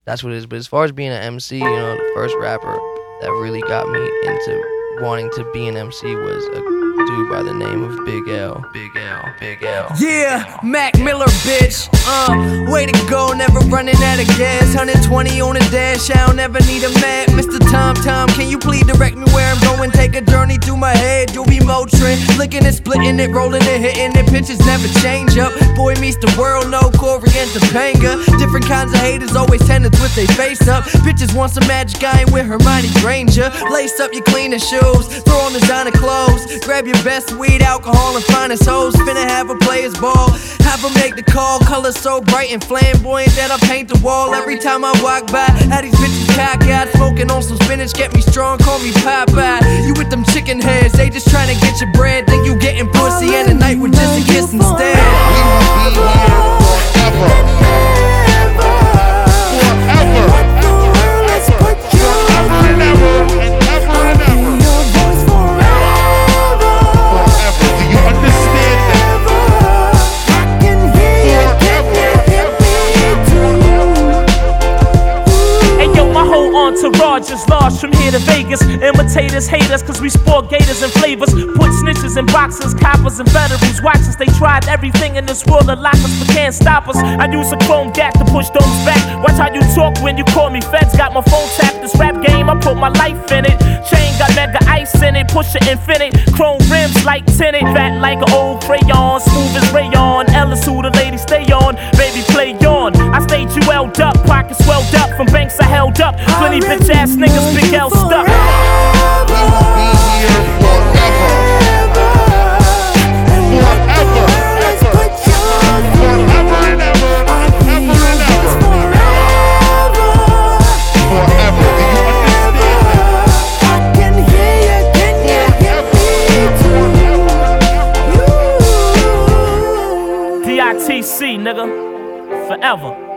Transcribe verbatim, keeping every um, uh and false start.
that's what it is. But as far as being an M C, you know, the first rapper that really got me into wanting to be an M C was a dude by the name of Big L. Big L, Big L. Yeah, Mac Miller, bitch. Uh, way to go, never running out of gas. one twenty on the dash, I don't ever need a map. Mister Tom Tom, can you please direct me where I'm going? Take a journey through my head, you'll be Motrin. Licking it, splitting it, rolling it, hitting it. Pitches never change up. Boy meets the world, no Corey and Topanga. Different kinds of haters always tend to twist their face up. Bitches want some magic, I ain't with Hermione Granger. Lace up your cleanest shoes, throw on designer clothes. Grab your best weed, alcohol, and finest hoes. Finna have a player's ball, have them make the call. Color so bright and flamboyant that I paint the wall. Every time I walk by, had these bitches cockeyed, smoking on some spinach, get me strong, call me Popeye. You with them chicken heads, they just trying to get your bread. Think you getting pussy, and the night with just a kiss instead. We will be here forever. Entourage is large from here to Vegas. Imitators hate us cause we sport gators and flavors. Put snitches in boxes, coppers and veterans. Watch us, they tried everything in this world to lock us but can't stop us. I use a chrome gap to push those back. Watch how you talk when you call me feds. Got my phone tapped, this rap game, I put my life in it. Chain got mega ice in it, push it infinite. Chrome rims like tinted, fat like an old crayon. Smooth as rayon, Ellis who the ladies stay on. Baby play on, I stayed jeweled up. Pockets swelled up, from banks I held up. Plenty bitch ass niggas, Big L stuck. We will be here forever. Forever. Forever and ever. Ever and ever. Forever. Do you understand that? I can hear you, can you hear me too? D I T C, nigga. Forever.